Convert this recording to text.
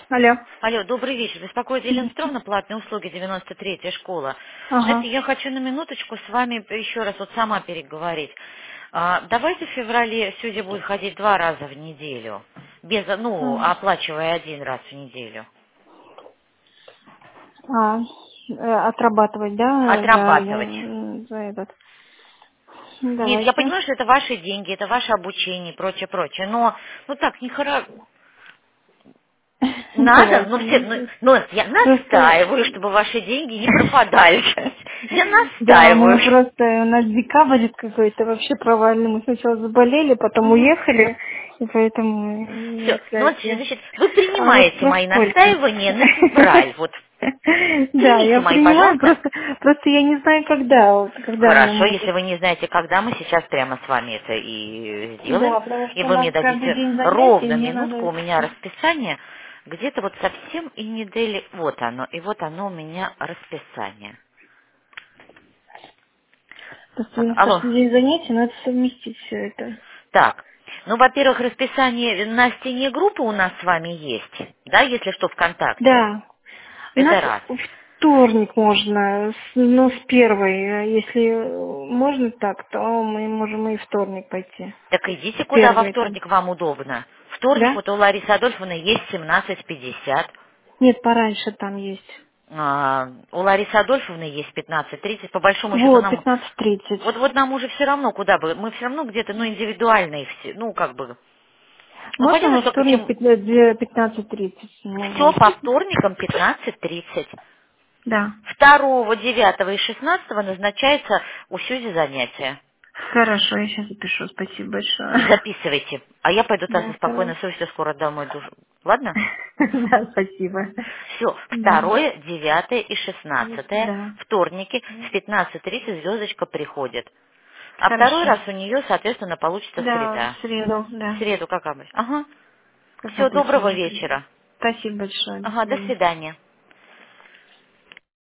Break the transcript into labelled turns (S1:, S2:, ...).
S1: Алло.
S2: Алло, добрый вечер. Беспокоит Елена Петровна, платные услуги, 93-я школа. Знаете,
S1: Ага.
S2: я хочу на минуточку с вами еще раз вот сама переговорить. Давайте в феврале Сюзя будет ходить 2 раза в неделю, оплачивая 1 раз в неделю.
S1: А, отрабатывать, да,
S2: Отрабатывать.
S1: за этот.
S2: Нет, я
S1: Давайте.
S2: понимаю, что это ваши деньги, это ваше обучение и прочее, прочее, но ну так, не хоро... Надо,
S1: Давайте.
S2: но я
S1: Просто,
S2: настаиваю, чтобы ваши деньги не пропадали. Я
S1: да,
S2: настаиваю.
S1: мы просто, у нас декабрь какой-то вообще провальный. Мы сначала заболели, потом
S2: Мгм.
S1: уехали, и поэтому
S2: Все. Ну, вот,
S1: никак.
S2: значит, вы
S1: А вот
S2: принимаете
S1: во
S2: мои
S1: сколько?
S2: настаивания на февраль. Вот
S1: Да, я
S2: примите мои,
S1: принимаю,
S2: пожалуйста.
S1: просто я не знаю, когда, вот, когда мне
S2: Хорошо, если
S1: могут.
S2: вы не знаете, когда, мы сейчас прямо с вами это и сделаем.
S1: Да, потому
S2: И
S1: что у
S2: вы
S1: нас
S2: мне
S1: каждый
S2: дадите
S1: день занятий,
S2: ровно
S1: мне
S2: минутку,
S1: надо.
S2: у меня расписание. Где-то вот совсем и недели. Вот оно. И вот оно у меня расписание.
S1: Просто у
S2: Так,
S1: нас
S2: алло.
S1: каждый день занятий, надо совместить все это.
S2: Так. Ну, во-первых, расписание на стене группы у нас с вами есть. Да, если что, ВКонтакте.
S1: Да, у нас
S2: Это раз.
S1: вторник можно, с первой. Если можно так, то мы можем и вторник пойти.
S2: Так идите, куда во
S1: Первый там.
S2: вторник вам удобно. Вторник
S1: Да?
S2: вот у Ларисы Адольфовны есть 17:50.
S1: Нет, пораньше там есть.
S2: У Ларисы Адольфовны есть 15:30. По большому счету
S1: Вот,
S2: нам...
S1: 15:30.
S2: Вот нам уже все равно, куда бы. Мы все равно где-то, индивидуальные все. Ну, как бы... Ну,
S1: Можно
S2: понятно,
S1: во
S2: что
S1: вторник
S2: чем...
S1: 15:30
S2: Все по
S1: можно?
S2: вторникам 15:30.
S1: Да.
S2: 2, 9 и 16 назначается у Сюзи занятия.
S1: Хорошо, я сейчас запишу. Спасибо большое.
S2: Записывайте. А я пойду так
S1: Да,
S2: спокойно, совестно скоро домой. Ладно?
S1: да, спасибо.
S2: Все,
S1: Да.
S2: 2, 9 и 16,
S1: Да.
S2: вторники в 15:30 звездочка приходит. А второй
S1: Хорошо.
S2: раз у нее, соответственно, получится
S1: Да, в
S2: среда.
S1: среду,
S2: В
S1: да.
S2: среду, как обычно. Ага.
S1: Как
S2: Все, доброго
S1: обычно.
S2: вечера.
S1: Спасибо большое. До
S2: Ага, до
S1: свидания.
S2: свидания.